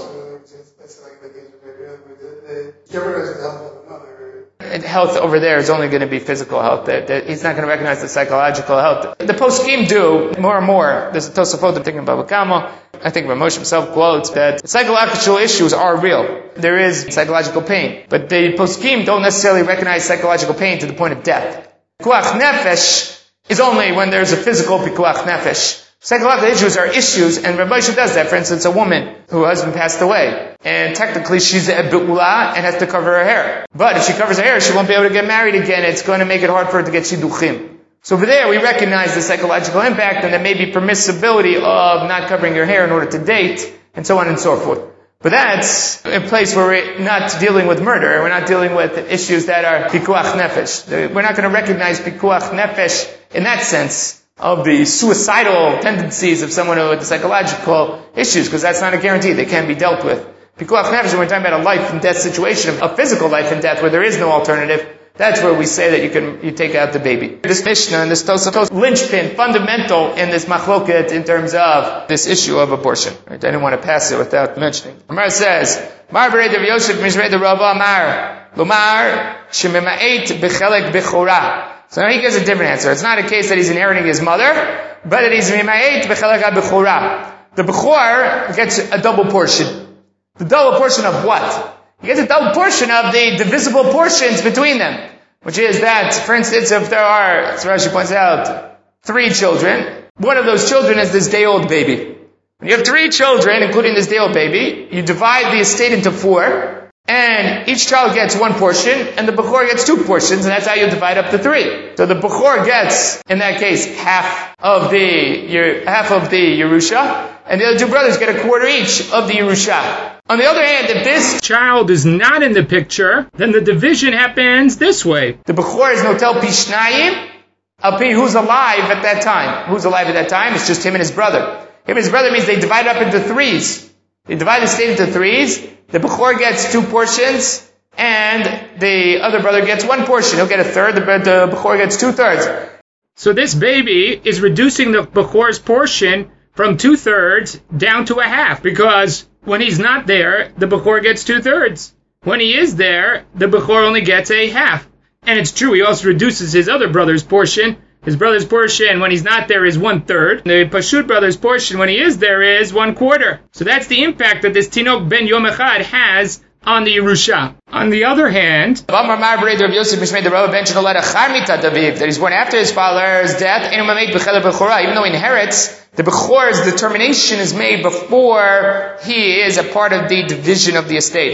And health over there is only going to be physical health. He's not going to recognize the psychological health. The poskim do more and more. There's a Tosafot thinking about Bakamo. I think Rav Moshe himself quotes that psychological issues are real. There is psychological pain, but the poskim don't necessarily recognize psychological pain to the point of death. Pikuach nefesh is only when there's a physical pikuach nefesh. Psychological issues are issues, and Rav Moshe does that. For instance, a woman whose husband passed away, and technically she's a be'ula and has to cover her hair. But if she covers her hair, she won't be able to get married again. It's going to make it hard for her to get shidduchim. So over there, we recognize the psychological impact, and there may be permissibility of not covering your hair in order to date, and so on and so forth. But that's a place where we're not dealing with murder. We're not dealing with issues that are pikuach nefesh. We're not going to recognize pikuach nefesh in that sense of the suicidal tendencies of someone with psychological issues, because that's not a guarantee. They can be dealt with. Pikuach nefesh, when we're talking about a life and death situation, a physical life and death where there is no alternative, that's where we say that you can you take out the baby. This Mishnah and this Tosafot linchpin, fundamental in this machloket in terms of this issue of abortion. Right? I didn't want to pass it without mentioning. Amar says, Mar b'rei Rav Yosef mishrei de Rava Amar Lomar shemema'et bechelek bechora. So now he gives a different answer. It's not a case that he's inheriting his mother, but that he's mema'et bechelek bechora. The bechor gets a double portion. The double portion of what? He gets a double portion of the divisible portions between them. Which is that, for instance, if there are, as Rashi points out, three children, one of those children is this day-old baby. When you have three children, including this day-old baby, you divide the estate into four, and each child gets one portion, and the Bechor gets two portions, and that's how you divide up the three. So the Bechor gets, in that case, half of the, half of the Yerusha, and the other two brothers get a quarter each of the Yerusha. On the other hand, if this child is not in the picture, then the division happens this way. The Bechor is notel pishnayim, al pi who's alive at that time. Who's alive at that time? It's just him and his brother. Him and his brother means they divide up into threes. They divide the estate into threes. The Bechor gets two portions, and the other brother gets one portion. He'll get a third, the, the Bechor gets two thirds. So this baby is reducing the Bechor's portion from two thirds down to a half, because when he's not there, the Bechor gets two thirds. When he is there, the Bechor only gets a half. And it's true, he also reduces his other brother's portion. His brother's portion, when he's not there, is one third. The Pashut brother's portion, when he is there, is one quarter. So that's the impact that this Tinok ben Yom Echad has on the Yerusha. On the other hand, that he's born after his father's death, even though he inherits, the Bechor's determination is made before he is a part of the division of the estate.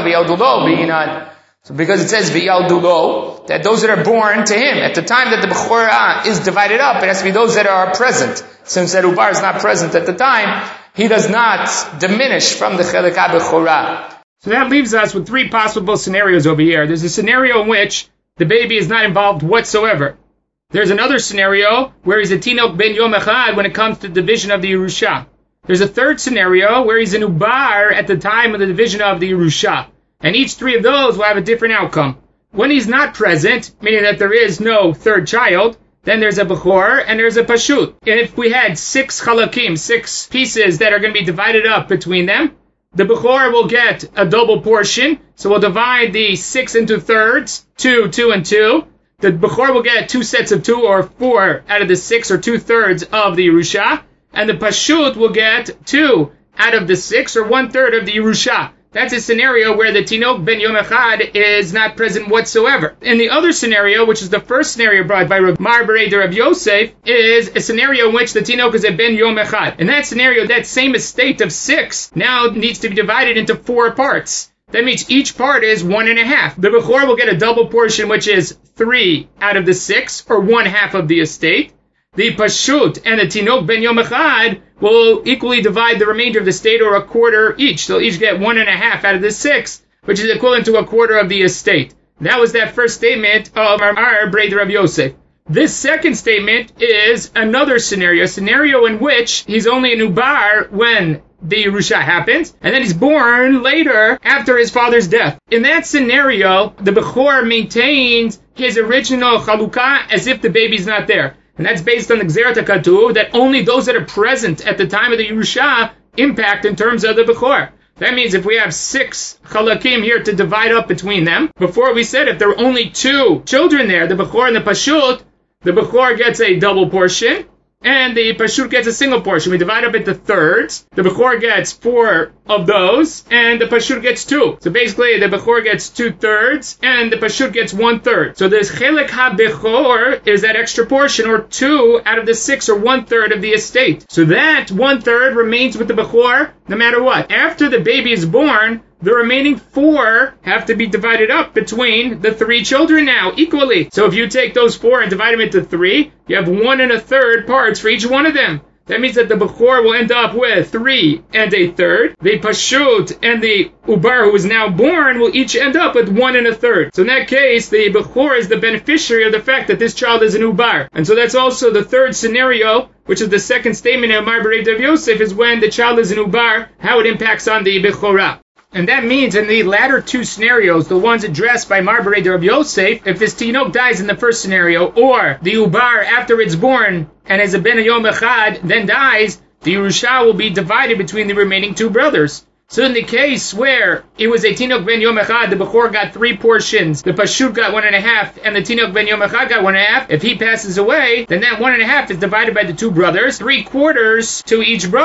So because it says v'yaldulo, that those that are born to him, at the time that the Bechorah is divided up, it has to be those that are present. Since that Ubar is not present at the time, he does not diminish from the Chelik HaBechorah. So that leaves us with three possible scenarios over here. There's a scenario in which the baby is not involved whatsoever. There's another scenario where he's a Tinok ben Yom Echad when it comes to the division of the Yerusha. There's a third scenario where he's an Ubar at the time of the division of the Yerusha. And each three of those will have a different outcome. When he's not present, meaning that there is no third child, then there's a Bechor and there's a Pashut. And if we had six Chalakim, six pieces that are going to be divided up between them, the Bechor will get a double portion, so we'll divide the six into thirds, two, two, and two. The Bechor will get two sets of two, or four out of the six, or two-thirds of the Yerusha. And the Pashut will get two out of the six, or one-third of the Yerusha. That's a scenario where the Tinok ben Yom Echad is not present whatsoever. In the other scenario, which is the first scenario brought by Rav Mar Berei de Rav Yosef, is a scenario in which the Tinok is a ben Yom Echad. In that scenario, that same estate of six now needs to be divided into four parts. That means each part is one and a half. The Bechor will get a double portion, which is three out of the six, or one half of the estate. The Pashut and the Tinok ben Yom Echad will equally divide the remainder of the estate, or a quarter each. They'll each get one and a half out of the six, which is equivalent to a quarter of the estate. That was that first statement of Rav Mar Berei de Rav Yosef. This second statement is another scenario, a scenario in which he's only an Ubar when the Yerusha happens, and then he's born later after his father's death. In that scenario, the Bechor maintains his original Chalukah as if the baby's not there. And that's based on the Gzerat HaKatuv, that only those that are present at the time of the Yerusha impact in terms of the Bechor. That means if we have six Chalakim here to divide up between them, before we said if there are only two children there, the Bechor and the Pashut, the Bechor gets a double portion, and the Pashut gets a single portion. We divide up into thirds. The Bechor gets four of those, and the Pashut gets two. So basically, the Bechor gets two thirds, and the Pashut gets one third. So this Chelik HaBechor is that extra portion, or two out of the six, or one third of the estate. So that one third remains with the Bechor no matter what. After the baby is born, the remaining four have to be divided up between the three children now, equally. So if you take those four and divide them into three, you have one and a third parts for each one of them. That means that the Bechor will end up with three and a third. The Pashut and the Ubar, who is now born, will each end up with one and a third. So in that case, the Bechor is the beneficiary of the fact that this child is an Ubar. And so that's also the third scenario, which is the second statement of Mar Berei de Rav Yosef, is when the child is an Ubar, how it impacts on the Bechorah. And that means in the latter two scenarios, the ones addressed by Mar Berei de Rav Yosef, if this Tinok dies in the first scenario, or the Ubar, after it's born and is a Ben Yom Echad, then dies, the Yerusha will be divided between the remaining two brothers. So in the case where it was a Tinok ben Yom Echad, the Bechor got three portions, the Pashut got one and a half, and the Tinok ben Yom Echad got one and a half, if he passes away, then that one and a half is divided by the two brothers, three quarters to each brother.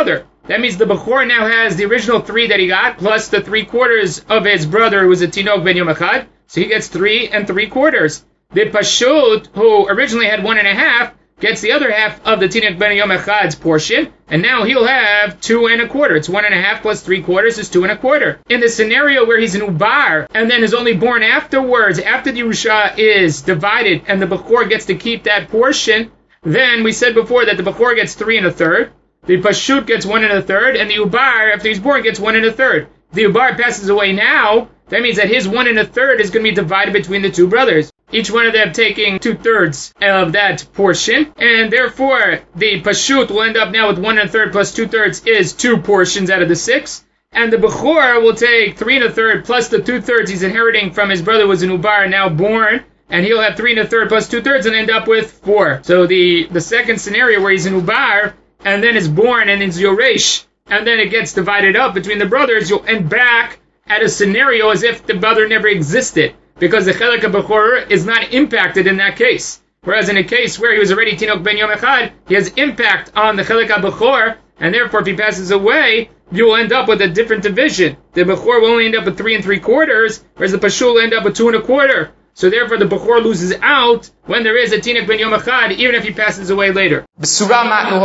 That means the Bechor now has the original three that he got, plus the three quarters of his brother who was a Tinok ben Yom Echad. So he gets three and three quarters. The Pashut, who originally had one and a half, gets the other half of the Tinok ben Yom Echad's portion, and now he'll have two and a quarter. It's one and a half plus three quarters is two and a quarter. In the scenario where he's an Ubar, and then is only born afterwards, after the Yerusha is divided, and the Bechor gets to keep that portion, then we said before that the Bechor gets three and a third, the Pashut gets one and a third, and the Ubar, after he's born, gets one and a third. The Ubar passes away now, that means that his one and a third is going to be divided between the two brothers, each one of them taking two-thirds of that portion, and therefore the Pashut will end up now with one and a third plus two-thirds is two portions out of the six, and the Bechor will take three and a third plus the two-thirds he's inheriting from his brother who was an Ubar, now born, and he'll have three and a third plus two-thirds and end up with four. So the, the second scenario where he's an Ubar, and then is born and is Yoresh, and then it gets divided up between the brothers, you'll end back at a scenario as if the brother never existed, because the Chelek HaBechor is not impacted in that case. Whereas in a case where he was already Tinok ben Yom Echad, he has impact on the Chelek HaBechor, and therefore if he passes away, you will end up with a different division. The Bechor will only end up with three and three quarters, whereas the Pashul will end up with two and a quarter. So therefore the Bechor loses out when there is a Tinok ben Yom Echad, even if he passes away later. That's what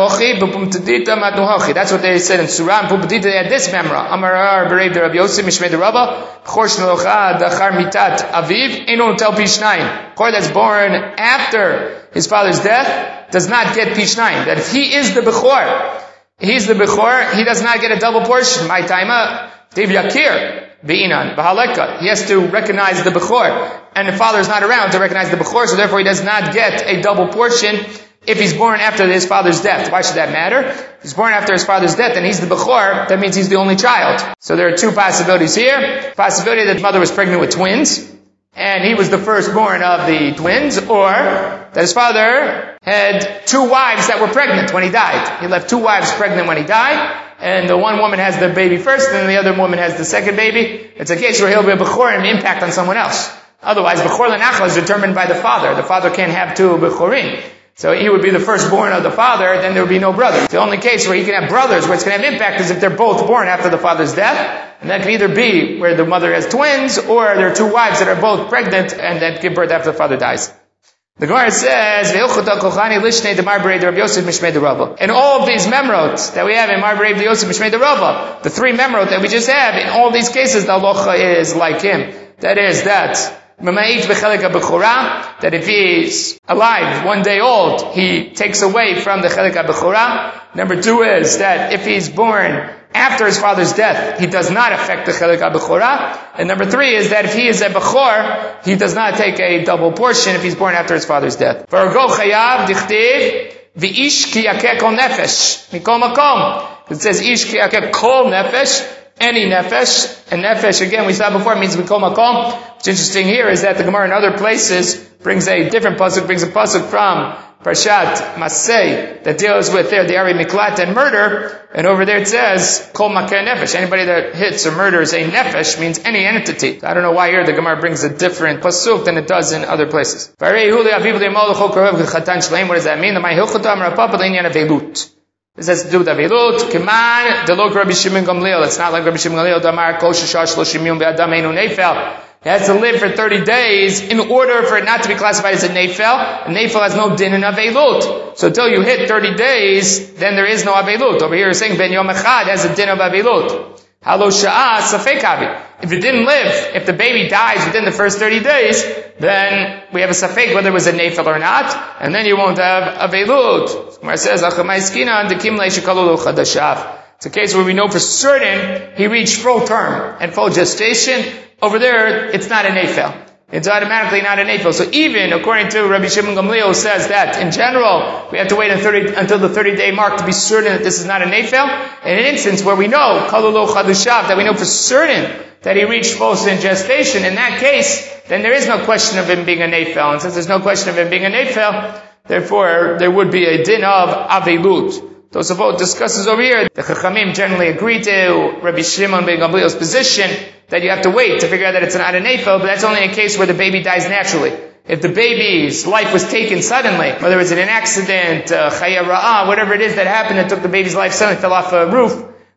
they said in Surah and Pumpedita. They had this memra. Amar Berev de Rabbi Yosef Mishmei de Rabba Bechor shnelocha dachar mitat aviv eno tel pishnayim. Bechor that's born after his father's death does not get pishnayim. That if he is the Bechor, he's the Bechor, he does not get a double portion. My taima Dev Yakir. Be'inan, Bahaleka. He has to recognize the Bechor. And the father is not around to recognize the Bechor, so therefore he does not get a double portion if he's born after his father's death. Why should that matter? If he's born after his father's death and he's the Bechor, that means he's the only child. So there are two possibilities here. Possibility that the mother was pregnant with twins, and he was the firstborn of the twins, or that his father had two wives that were pregnant when he died. He left two wives pregnant when he died, and the one woman has the baby first, and the other woman has the second baby. It's a case where he'll be a Bechor and impact on someone else. Otherwise, Bechor L'Nachal is determined by the father. The father can't have two Bechorim. So he would be the firstborn of the father, then there would be no brother. The only case where he can have brothers, where it's going to have impact, is if they're both born after the father's death. And that can either be where the mother has twins, or there are two wives that are both pregnant and that give birth after the father dies. The Gemara says, in all of these memrot that we have in Mar Berev Yosef Mishmei de Rava, the three memrot that we just have, in all these cases, the halacha is like him. That is that, that if he's alive, one day old, he takes away from the Chelek HaBechorah. Number two is that if he's born after his father's death, he does not affect the Chelek HaBechorah. And number three is that if he is a Bechor, he does not take a double portion if he's born after his father's death. It says, Ish ki yakeh kol nefesh, any nefesh. And nefesh, again, we saw before, means mikol makom. What's interesting here is that the Gemara in other places brings a different pasuk, brings a pasuk from Parshat Masei that deals with there the Ari Miklat and murder, and over there it says Kol Makeh Nefesh. Anybody that hits or murders a nefesh means any entity. I don't know why here the Gemara brings a different pasuk than it does in other places. What does that mean? This has to do with Avilut. Keman delok Rabbi Shimon Gamliel. It's not like Rabbi Shimon Gamliel. Damar kol sheshash shloshim yom be'adam einu neifel. He has to live for thirty days in order for it not to be classified as a neifel. A neifel has no din in Avilut. So until you hit thirty days, then there is no Avilut. Over here, it's saying Ben Yom Echad has a din of Avilut. Halo sha'ah safek avi. If it didn't live, if the baby dies within the first thirty days, then we have a safek whether it was a neifel or not, and then you won't have Avilut. Where it says, it's a case where we know for certain he reached full term and full gestation. Over there, it's not an neifel. It's automatically not an neifel. So even according to Rabbi Shimon Gamliel, who says that in general, we have to wait until the thirty-day mark to be certain that this is not a neifel. In an instance where we know, that we know for certain that he reached full gestation, in that case, then there is no question of him being a neifel. And since there's no question of him being a neifel, therefore, there would be a din of Avilut. Tosafot discusses over here, the Chachamim generally agree to Rabbi Shimon ben Gamliel's position that you have to wait to figure out that it's not an neifel, but that's only in a case where the baby dies naturally. If the baby's life was taken suddenly, whether it's in an accident, uh, chaya ra'ah, whatever it is that happened that took the baby's life suddenly, fell off a roof,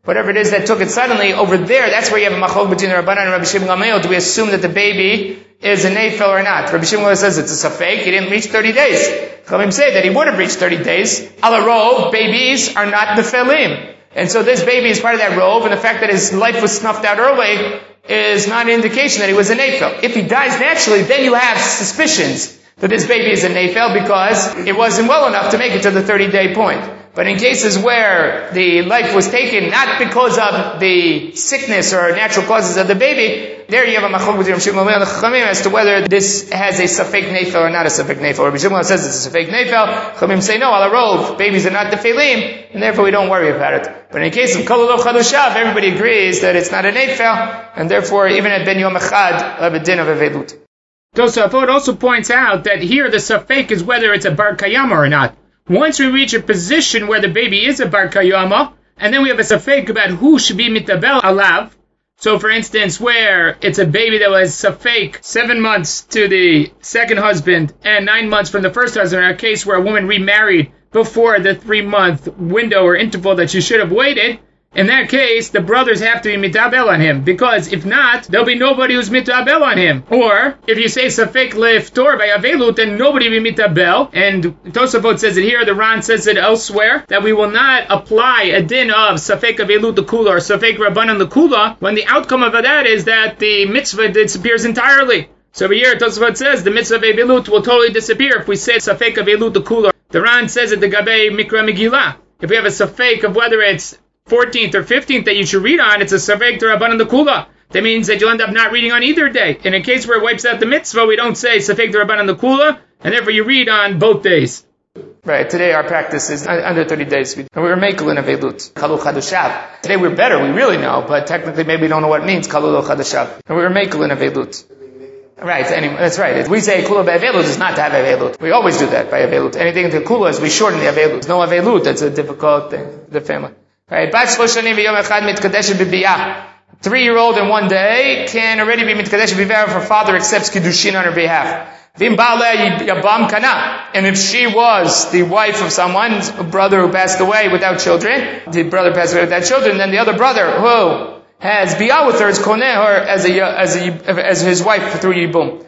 whatever it is that took it suddenly, over there, that's where you have a machlok between the Rabbanan and Rabbi Shimon Gamliel. Do we assume that the baby is a nefel or not? Rabbi Shimon Gamliel says it's a safek. He didn't reach thirty days. Chachamim say that he would have reached thirty days. Ala rov, babies are not nefelim. And so this baby is part of that rov, and the fact that his life was snuffed out early is not an indication that he was a nefel. If he dies naturally, then you have suspicions that this baby is a nefel because it wasn't well enough to make it to the thirty-day point. But in cases where the life was taken not because of the sickness or natural causes of the baby, there you have a machlok between Rabbi Shimon and the Chachamim as to whether this has a safek nefel or not a safek nefel. Rabbi Shimon says it's a safek nefel. Chachamim say no, ala rov, babies are not nefelim, and therefore we don't worry about it. But in the case of kol lo chadushav, everybody agrees that it's not a nefel, and therefore even at ben yom echad, have a din of avelut. Tosafot also points out that here the safek is whether it's a bar kayama or not. Once we reach a position where the baby is a bar kayama, and then we have a safek about who should be mitabel alav. So for instance, where it's a baby that was safek seven months to the second husband and nine months from the first husband, in a case where a woman remarried before the three month window or interval that she should have waited, in that case, the brothers have to be mitabel on him, because if not, there'll be nobody who's mitabel on him. Or, if you say safek leftor by avelut, then nobody will be mitabel. And Tosafot says it here, the Ran says it elsewhere, that we will not apply a din of safek avelut the kula or safek rabbanan the kula, when the outcome of that is that the mitzvah disappears entirely. So over here, Tosafot says the mitzvah of avelut will totally disappear if we say safek avelut the kula. The Ran says it the gabe mikra megillah. If we have a safek of whether it's fourteenth or fifteenth that you should read on, it's a safek to rabbanan the kula. That means that you'll end up not reading on either day. In a case where it wipes out the mitzvah, we don't say safek to rabbanan the kula, and therefore you read on both days. Right, today our practice is under thirty days. And we were making a velut, kalu chadushav. Today we're better, we really know, but technically maybe we don't know what it means, kalu chadushav. And we were making a velut. Right, anyway, that's right. If we say kula by avelut is not to have avelut. We always do that by avelut. Anything to kula is we shorten the avelut. No avelut, that's a difficult thing for the family. Right, bat shlosh shanim v'yom echad mitkadeshet b'biyah. Three-year-old in one day can already be mitkadeshet b'biyah if her father accepts kiddushin on her behalf. V'im ba'aleh yabam kana. And if she was the wife of someone, a brother who passed away without children, the brother passed away without children, then the other brother who has biyah with her is koneh her as a as a as his wife through yibum.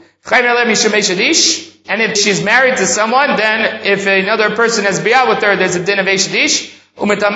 And if she's married to someone, then if another person has biyah with her, there's a din of eshadish. If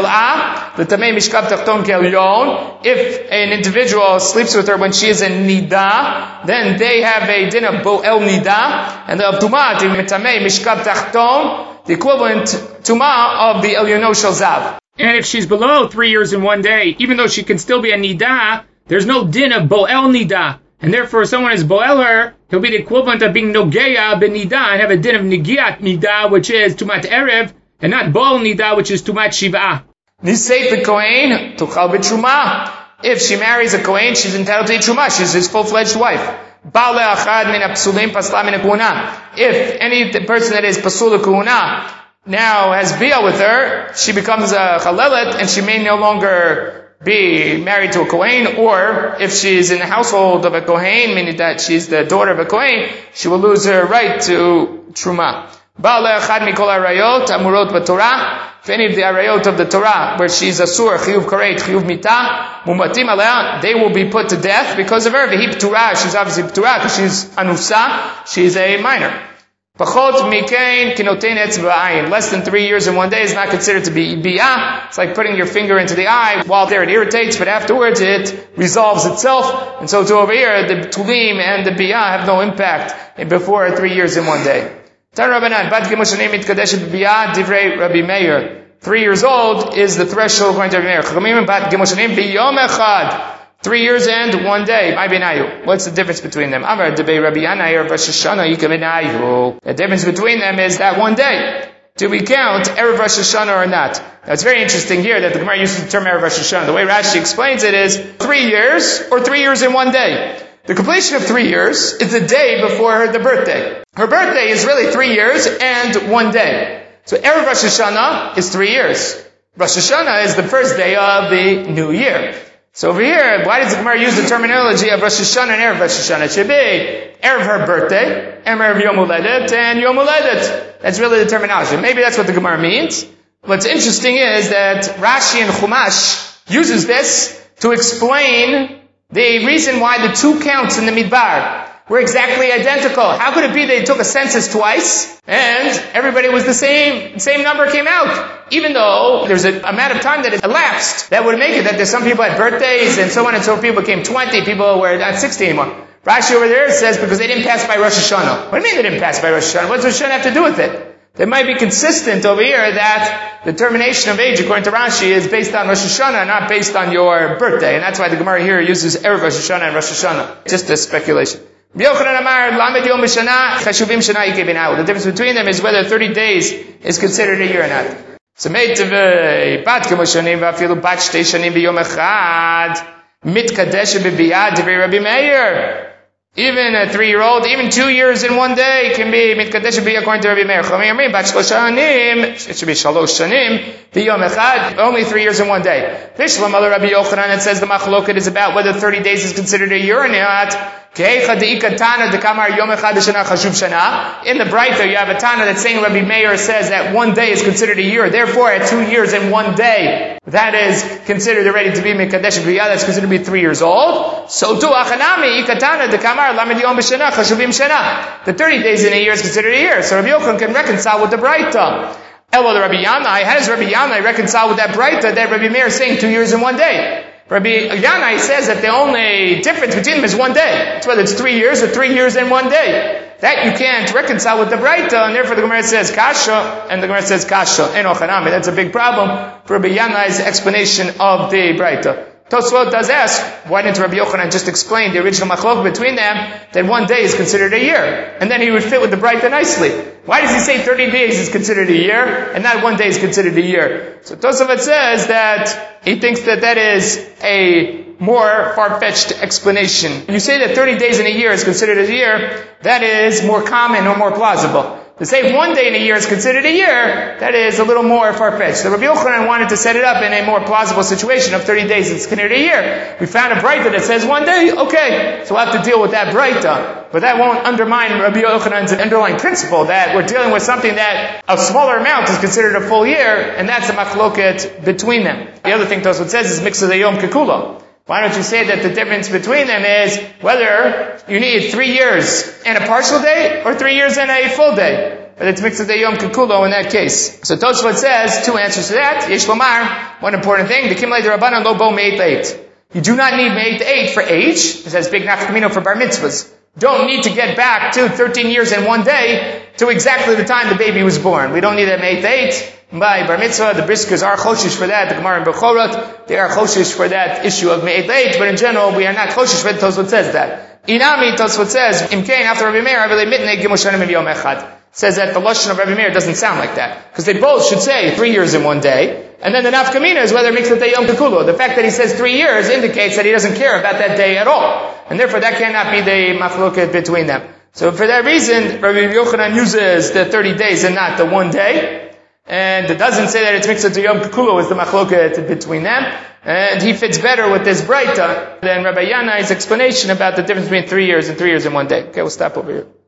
an individual sleeps with her when she is in nida, then they have a din of bo'el nida, and the tumah mishkab tachton, the equivalent tumah of the elyono shel zav. And if she's below three years in one day, even though she can still be a nida, there's no din of bo'el nida. And therefore, if someone is bo'el her, he'll be the equivalent of being nogeya ben nida, and have a din of nigiat nida, which is tumat erev, and not bo'el nida, which is tumat shiv'ah. Niseit the kohen tuchal b'truma. If she marries a kohen, she's entitled to eat truma. She's his full-fledged wife. Ba'le achad min ha'psulim pasla min ha'kuhuna. If any person that is pasul kuhuna now has biyah with her, she becomes a chalelet, and she may no longer be married to a kohen. Or if she's in the household of a kohen, meaning that she's the daughter of a kohen, she will lose her right to truma. Ba'ale achad mikol arayot amurot b'Torah. If any of the arayot of the Torah, where she's a sur, chiyuv karet, chiyuv mita, mumatim alea, they will be put to death because of her. V'hi p'turah, she's obviously p'turah because she's anusa, she's a minor. Pachot mikein kinotein etz b'ayin. Less than three years in one day is not considered to be biyah. It's like putting your finger into the eye. While there it irritates, but afterwards it resolves itself. And so to over here, the tulim and the biyah have no impact before three years in one day. Tan Rabbanan, bat gemoshanim mitkadeshet b'biyah divrei Rabbi Meir. Three years old is the threshold according to Rabbi Meir. Chachamim bat gemoshanim b'yom echad. Three years and one day. My benayu. What's the difference between them? Amar debei Rabbi Yanai or Rosh Hashanah yika benayu. The difference between them is that one day. Do we count Erev Rosh Hashanah or not? Now it's very interesting here that the Gemara uses the term Erev Rosh Hashanah. The way Rashi explains it is three years or three years in one day. The completion of three years is the day before her, the birthday. Her birthday is really three years and one day. So Erev Rosh Hashanah is three years. Rosh Hashanah is the first day of the new year. So over here, why does the Gemara use the terminology of Rosh Hashanah and Erev Rosh Hashanah? It should be Erev her birthday, Erev Yom Uledet, and Yom Uledet. That's really the terminology. Maybe that's what the Gemara means. What's interesting is that Rashi and Chumash uses this to explain the reason why the two counts in the Midbar were exactly identical. How could it be they took a census twice and everybody was the same, same number came out? Even though there's an amount of time that it elapsed that would make it that there's some people had birthdays and so on and so forth. People became twenty, people were not sixty anymore. Rashi over there says because they didn't pass by Rosh Hashanah. What do you mean they didn't pass by Rosh Hashanah? What does Rosh Hashanah have to do with it? They might be consistent over here that the termination of age, according to Rashi, is based on Rosh Hashanah, not based on your birthday. And that's why the Gemara here uses Erev Rosh Hashanah and Rosh Hashanah. Just a speculation. The difference between them is whether thirty days is considered a year or not. So, even a three-year-old, even two years in one day can be mitkadesh be according to Rabbi Meir. It should be shalosh shanim b'yom echad, only three years in one day. Vishlam other Rabbi Yochanan, it says the machloket is about whether thirty days is considered a year or not. In the Braita, you have a Tana that's saying Rabbi Meir says that one day is considered a year. Therefore, at two years and one day, that is considered already to be Mekadesh B'Yah, that's considered to be three years old. So too, Achanami, Ikatana, the Kamar, Lamed Yom B'Shana, Chashuvim Shana. The thirty days in a year is considered a year. So Rabbi Yochanan can reconcile with the Braita. Elo, the Rabbi Yanai, how does Rabbi Yanai reconcile with that Braita that Rabbi Meir is saying two years and one day? Rabbi Yanai says that the only difference between them is one day. It's whether it's three years or three years and one day. That you can't reconcile with the Braita, and therefore the Gemara says Kasha, and the Gemara says Kasha. Eno Chanami. That's a big problem for Rabbi Yanai's explanation of the Braita. Tosfot does ask, why didn't Rabbi Yochanan just explain the original machlok between them, that one day is considered a year? And then he would fit with the Braita nicely. Why does he say thirty days is considered a year, and not one day is considered a year? So Tosfot says that he thinks that that is a more far-fetched explanation. You say that thirty days in a year is considered a year, that is more common or more plausible. To say one day in a year is considered a year, that is a little more far-fetched. So Rabbi Yochanan wanted to set it up in a more plausible situation of thirty days is considered a year. We found a Braita that says one day, okay, so we'll have to deal with that Braita. But that won't undermine Rabbi Yochanan's underlying principle that we're dealing with something that a smaller amount is considered a full year, and that's a machloket between them. The other thing Tosfot says is mixed with a yom kekulo. Why don't you say that the difference between them is whether you need three years and a partial day or three years and a full day? But it's mixed with a yom kekulo in that case. So Tosfot says two answers to that. Yesh lomar, one important thing, the kimlei derabanan lo bo meit eight. You do not need meit eight for age. It says big nafkamino for bar mitzvahs. Don't need to get back to thirteen years and one day to exactly the time the baby was born. We don't need a meit eight. By bar mitzvah, the briskers are choshish for that. The Gemara in Bechorot, they are choshish for that issue of meit eight. But in general, we are not choshish for it. Tosfot says that. Inami, Tosfot says, imkein after Rabbi Meir, Rabbi mitnei gimoshanim yom echad. Says that the lashon of Rabbi Meir doesn't sound like that. Because they both should say three years in one day. And then the nafkamina is whether it makes it a yom kekulo. The fact that he says three years indicates that he doesn't care about that day at all. And therefore that cannot be the machloket between them. So for that reason, Rabbi Yochanan uses the thirty days and not the one day. And it doesn't say that it's mixed to yom kekulo is the machloket between them. And he fits better with this Braita than Rabbi Yanai's explanation about the difference between three years and three years in one day. Okay, we'll stop over here.